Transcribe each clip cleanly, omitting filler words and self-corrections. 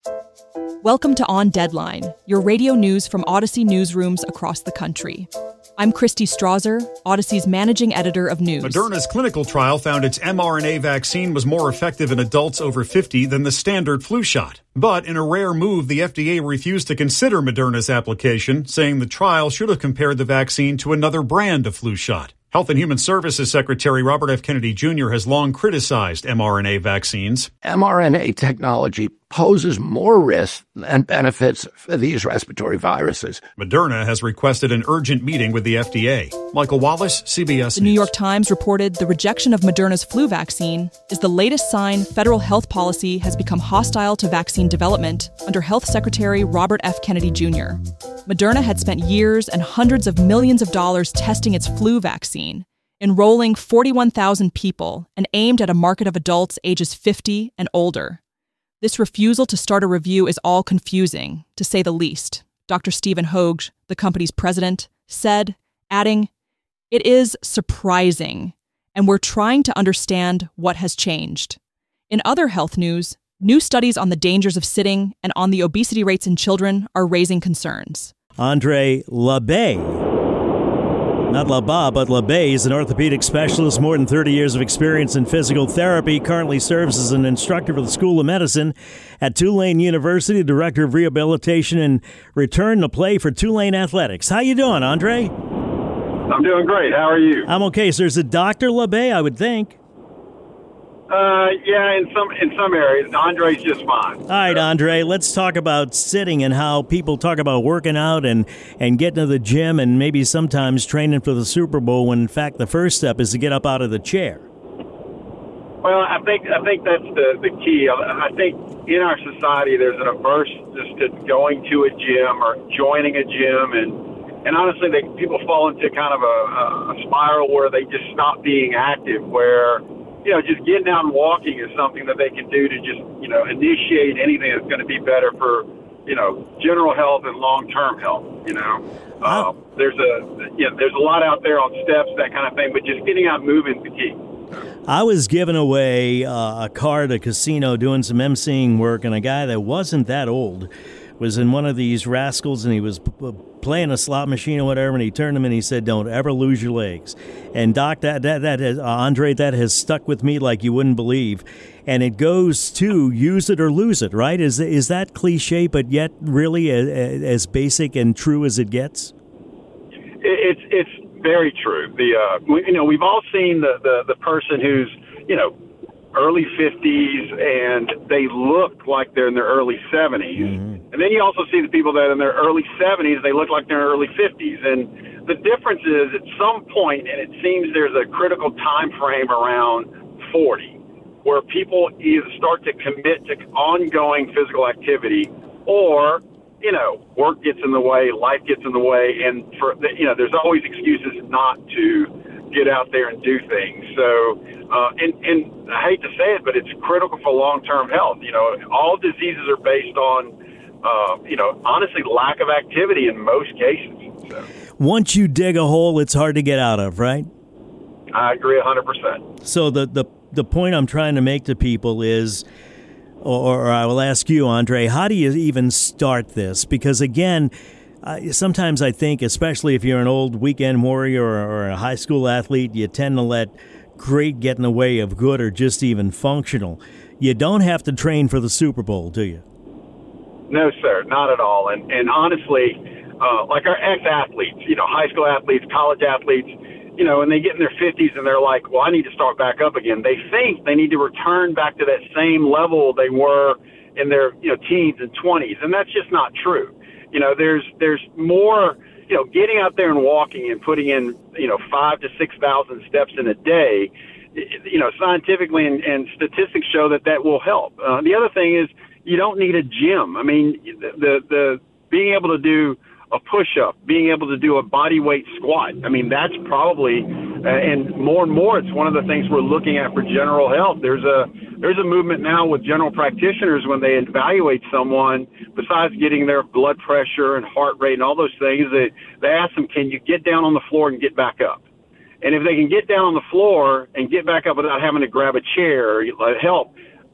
Welcome to On Deadline, your radio news from Odyssey newsrooms across the country. I'm Christy Strasser, Odyssey's managing editor of news. Moderna's clinical trial found its mRNA vaccine was more effective in adults over 50 than the standard flu shot. But in a rare move, the FDA refused to consider Moderna's application, saying the trial should have compared the vaccine to another brand of flu shot. Health and Human Services Secretary Robert F. Kennedy Jr. has long criticized mRNA vaccines. mRNA technology poses more risks than benefits for these respiratory viruses. Moderna has requested an urgent meeting with the FDA. Michael Wallace, CBS The New York Times reported the rejection of Moderna's flu vaccine is the latest sign federal health policy has become hostile to vaccine development under Health Secretary Robert F. Kennedy Jr. Moderna had spent years and hundreds of millions of dollars testing its flu vaccine, enrolling 41,000 people and aimed at a market of adults ages 50 and older. This refusal to start a review is all confusing, to say the least, Dr. Stephen Hoge, the company's president, said, adding, "It is surprising, and we're trying to understand what has changed." In other health news, new studies on the dangers of sitting and on the obesity rates in children are raising concerns. Andre Labbé, not Labat, but Labbé is an orthopedic specialist, more than 30 years of experience in physical therapy, currently serves as an instructor for the School of Medicine at Tulane University, director of rehabilitation and return to play for Tulane Athletics. How you doing, Andre? I'm doing great. How are you? I'm okay. So there's a Dr. Labbé, I would think. Yeah, in some areas. Andre's just fine. All right, Andre, let's talk about sitting and how people talk about working out and getting to the gym and maybe sometimes training for the Super Bowl when, in fact, the first step is to get up out of the chair. Well, I think that's the key. I think in our society there's an aversion to going to a gym or joining a gym, and honestly, people fall into kind of a spiral where they just stop being active, where just getting out and walking is something that they can do to just, initiate anything that's going to be better for, general health and long-term health, There's a lot out there on steps, that kind of thing, but just getting out and moving is the key. I was giving away a car at a casino doing some emceeing work, and a guy that wasn't that old was in one of these rascals, and he was playing a slot machine or whatever, and he turned to him and he said, "Don't ever lose your legs." And Doc, that has, Andre, that has stuck with me like you wouldn't believe. And it goes to use it or lose it, right? Is that cliche, but yet really as basic and true as it gets? It's very true. We've all seen the person who's early 50s and they look like they're in their early 70s. Mm-hmm. And then you also see the people that in their early 70s, they look like they're in their early 50s. And the difference is at some point, and it seems there's a critical time frame around 40, where people either start to commit to ongoing physical activity or, work gets in the way, life gets in the way. And there's always excuses not to get out there and do things. So, and I hate to say it, but it's critical for long-term health. All diseases are based on, honestly, lack of activity in most cases. So. Once you dig a hole, it's hard to get out of, right? I agree 100%. So the point I'm trying to make to people is, or I will ask you, Andre, how do you even start this? Because again, sometimes I think, especially if you're an old weekend warrior or a high school athlete, you tend to let great get in the way of good or just even functional. You don't have to train for the Super Bowl, do you? No, sir, not at all. And honestly, like our ex-athletes, high school athletes, college athletes, and they get in their 50s and they're like, well, I need to start back up again. They think they need to return back to that same level they were in their, teens and 20s. And that's just not true. There's more, getting out there and walking and putting in, 5,000 to 6,000 steps in a day, scientifically and statistics show that will help. The other thing is you don't need a gym. I mean, the being able to do a push-up, being able to do a body weight squat, I mean, that's probably, and more, it's one of the things we're looking at for general health. There's a movement now with general practitioners when they evaluate someone, besides getting their blood pressure and heart rate and all those things, they ask them, can you get down on the floor and get back up? And if they can get down on the floor and get back up without having to grab a chair or help,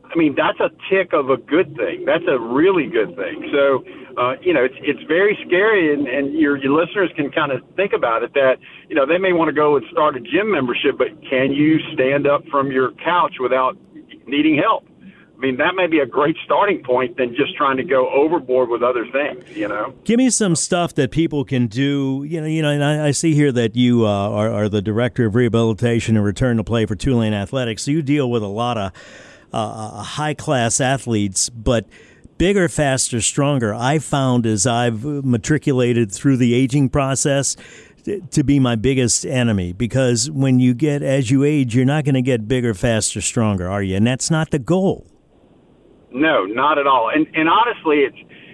I mean, that's a tick of a good thing. That's a really good thing. So, it's very scary, and your listeners can kind of think about it that, they may want to go and start a gym membership, but can you stand up from your couch without needing help? I mean, that may be a great starting point than just trying to go overboard with other things, Give me some stuff that people can do. And I see here that you are the director of rehabilitation and return to play for Tulane Athletics. So you deal with a lot of high-class athletes, but bigger, faster, stronger, I found as I've matriculated through the aging process to be my biggest enemy, because when you get, as you age, you're not going to get bigger, faster, stronger, are you? And that's not the goal. No, not at all. And honestly, it's,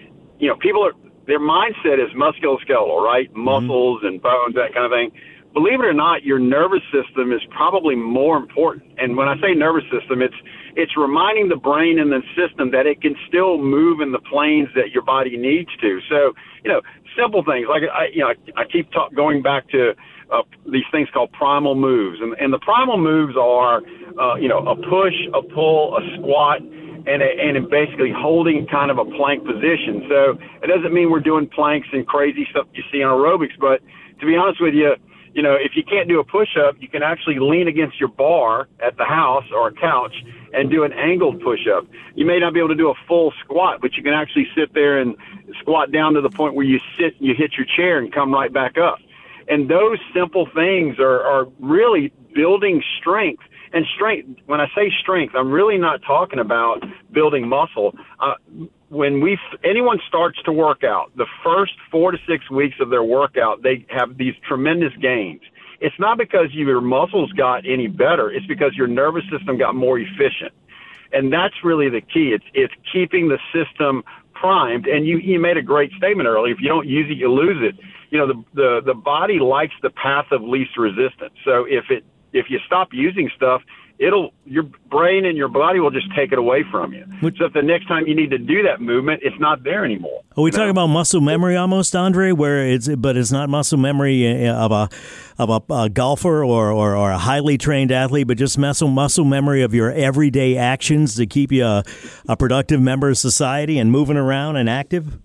their mindset is musculoskeletal, right? Muscles and bones, that kind of thing. Believe it or not, your nervous system is probably more important. And when I say nervous system, it's reminding the brain and the system that it can still move in the planes that your body needs to. So, simple things like I keep going back to these things called primal moves, and the primal moves are a push, a pull, a squat, and basically holding kind of a plank position. So it doesn't mean we're doing planks and crazy stuff you see in aerobics, but to be honest with you, if you can't do a push-up, you can actually lean against your bar at the house or a couch and do an angled push-up. You may not be able to do a full squat, but you can actually sit there and squat down to the point where you hit your chair and come right back up. And those simple things are really building strength. And strength, when I say strength, I'm really not talking about building muscle. When anyone starts to work out, the first 4 to 6 weeks of their workout, they have these tremendous gains. It's not because your muscles got any better. It's because your nervous system got more efficient. And that's really the key. It's keeping the system primed. And you made a great statement earlier. If you don't use it, you lose it. The body likes the path of least resistance. So if you stop using stuff, your brain and your body will just take it away from you. So if the next time you need to do that movement, it's not there anymore. Are we talking about muscle memory almost, Andre, but it's not muscle memory of a golfer or a highly trained athlete, but just muscle memory of your everyday actions to keep you a productive member of society and moving around and active?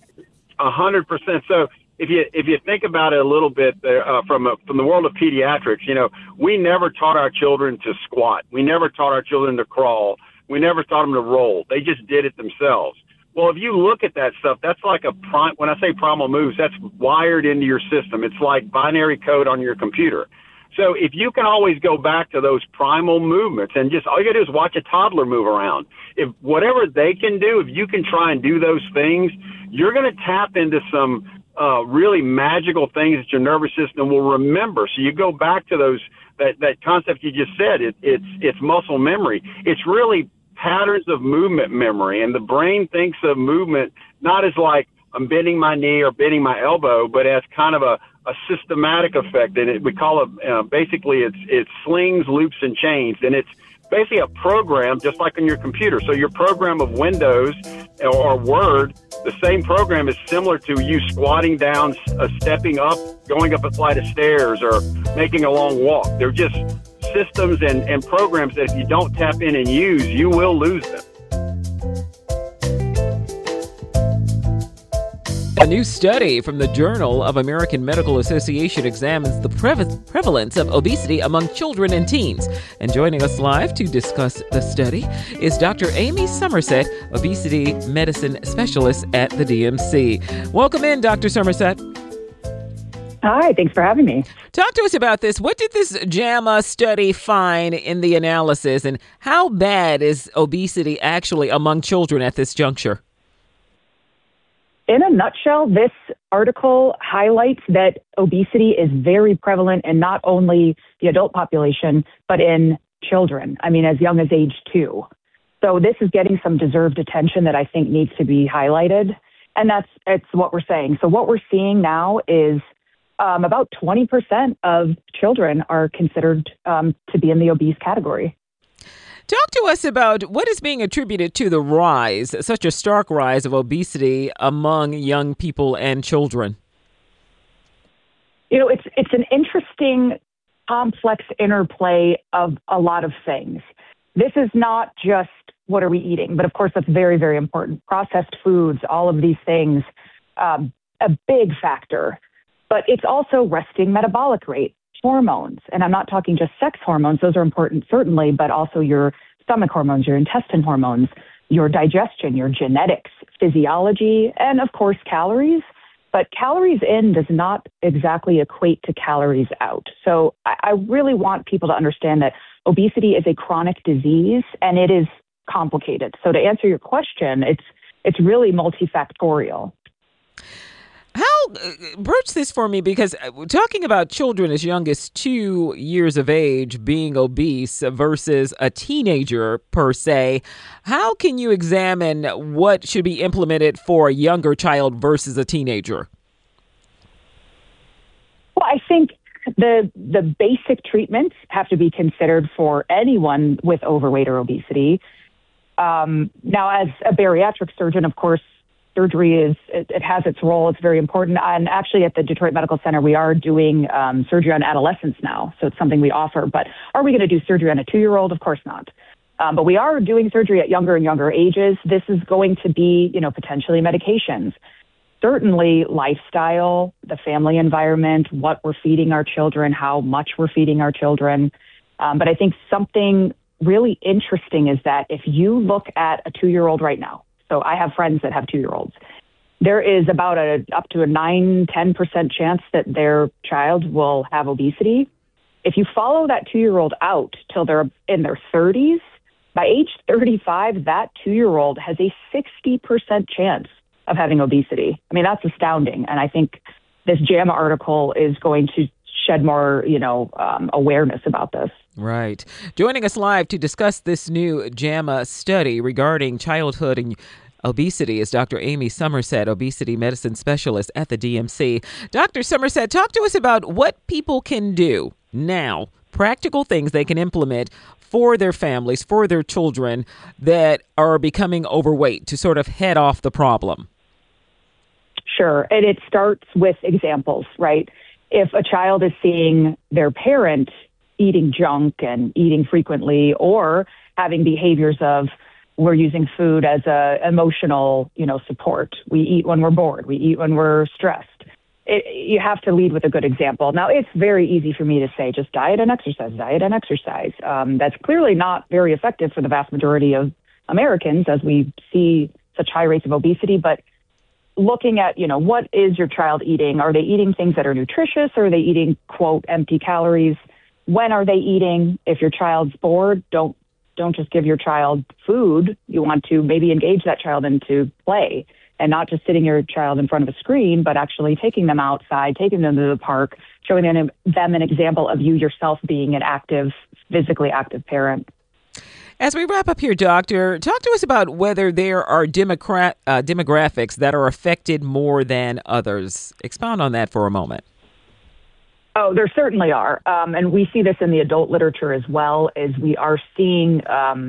100%. So if you think about it a little bit from the world of pediatrics, we never taught our children to squat. We never taught our children to crawl. We never taught them to roll. They just did it themselves. Well, if you look at that stuff, that's like when I say primal moves, that's wired into your system. It's like binary code on your computer. So if you can always go back to those primal movements and just all you gotta do is watch a toddler move around. If whatever they can do, if you can try and do those things, you're going to tap into some really magical things that your nervous system will remember. So you go back to that concept you just said. It's muscle memory. It's really patterns of movement memory, and the brain thinks of movement not as like I'm bending my knee or bending my elbow, but as kind of a systematic effect. And we call it basically it's slings, loops, and chains, and it's basically a program just like on your computer. So your program of Windows or Word, the same program is similar to you squatting down, stepping up, going up a flight of stairs, or making a long walk. They're just systems and programs that if you don't tap in and use, you will lose them. A new study from the Journal of American Medical Association examines the prevalence of obesity among children and teens. And joining us live to discuss the study is Dr. Amy Somerset, obesity medicine specialist at the DMC. Welcome in, Dr. Somerset. Hi, thanks for having me. Talk to us about this. What did this JAMA study find in the analysis, and how bad is obesity actually among children at this juncture? In a nutshell, this article highlights that obesity is very prevalent in not only the adult population, but in children. I mean, as young as age 2. So this is getting some deserved attention that I think needs to be highlighted. And it's what we're saying. So what we're seeing now is about 20% of children are considered to be in the obese category. Talk to us about what is being attributed to the rise, such a stark rise of obesity among young people and children. You know, it's an interesting, complex interplay of a lot of things. This is not just what are we eating? But of course, that's very, very important. Processed foods, all of these things, a big factor. But it's also resting metabolic rate, hormones. And I'm not talking just sex hormones. Those are important, certainly, but also your stomach hormones, your intestine hormones, your digestion, your genetics, physiology, and of course, calories. But calories in does not exactly equate to calories out. So I really want people to understand that obesity is a chronic disease and it is complicated. So to answer your question, it's really multifactorial. Broach this for me, because talking about children as young as 2 years of age being obese versus a teenager per se, how can you examine what should be implemented for a younger child versus a teenager? Well, I think the basic treatments have to be considered for anyone with overweight or obesity. Now, as a bariatric surgeon, of course, surgery it has its role. It's very important. And actually at the Detroit Medical Center, we are doing surgery on adolescents now. So it's something we offer. But are we going to do surgery on a 2-year-old? Of course not. But we are doing surgery at younger and younger ages. This is going to be, potentially medications. Certainly lifestyle, the family environment, what we're feeding our children, how much we're feeding our children. But I think something really interesting is that if you look at a 2-year-old right now, so I have friends that have 2-year-olds. There is about up to a 9-10% chance that their child will have obesity. If you follow that 2-year-old out till they're in their 30s, by age 35, that 2-year-old has a 60% chance of having obesity. I mean, that's astounding. And I think this JAMA article is going to shed more, awareness about this. Right. Joining us live to discuss this new JAMA study regarding childhood and obesity is Dr. Amy Somerset, obesity medicine specialist at the DMC. Dr. Somerset, talk to us about what people can do now, practical things they can implement for their families, for their children that are becoming overweight to sort of head off the problem. Sure. And it starts with examples, right? If a child is seeing their parent eating junk and eating frequently, or having behaviors of we're using food as a emotional, support. We eat when we're bored. We eat when we're stressed. You have to lead with a good example. Now, it's very easy for me to say just diet and exercise. That's clearly not very effective for the vast majority of Americans as we see such high rates of obesity. But looking at, what is your child eating? Are they eating things that are nutritious, or are they eating, quote, empty calories? When are they eating? If your child's bored, don't just give your child food. You want to maybe engage that child into play, and not just sitting your child in front of a screen, but actually taking them outside, taking them to the park, showing them an example of you yourself being an physically active parent. As we wrap up here, Doctor, talk to us about whether there are demographics that are affected more than others. Expound on that for a moment. Oh, there certainly are. And we see this in the adult literature as well, as we are seeing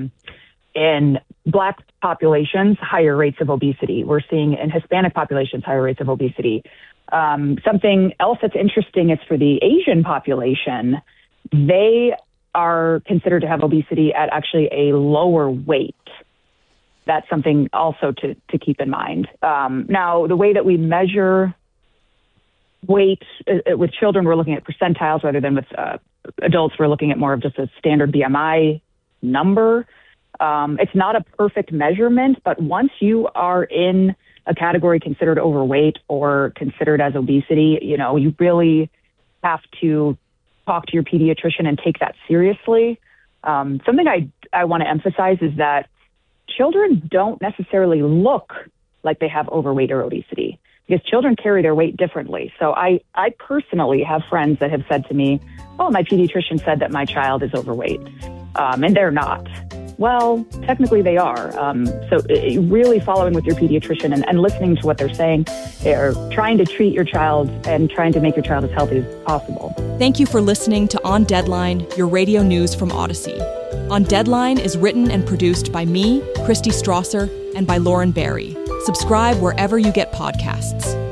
in Black populations higher rates of obesity. We're seeing in Hispanic populations higher rates of obesity. Something else that's interesting is for the Asian population, they are considered to have obesity at actually a lower weight. That's something also to keep in mind. Now, the way that we measure weight with children, we're looking at percentiles rather than with adults. We're looking at more of just a standard BMI number. It's not a perfect measurement, but once you are in a category considered overweight or considered as obesity, you really have to talk to your pediatrician and take that seriously. Something I want to emphasize is that children don't necessarily look like they have overweight or obesity, because children carry their weight differently. So I personally have friends that have said to me, oh, my pediatrician said that my child is overweight, and they're not. Well, technically they are. So really following with your pediatrician and listening to what they're saying, or trying to treat your child and trying to make your child as healthy as possible. Thank you for listening to On Deadline, your radio news from Odyssey. On Deadline is written and produced by me, Christy Strasser, and by Lauren Barry. Subscribe wherever you get podcasts.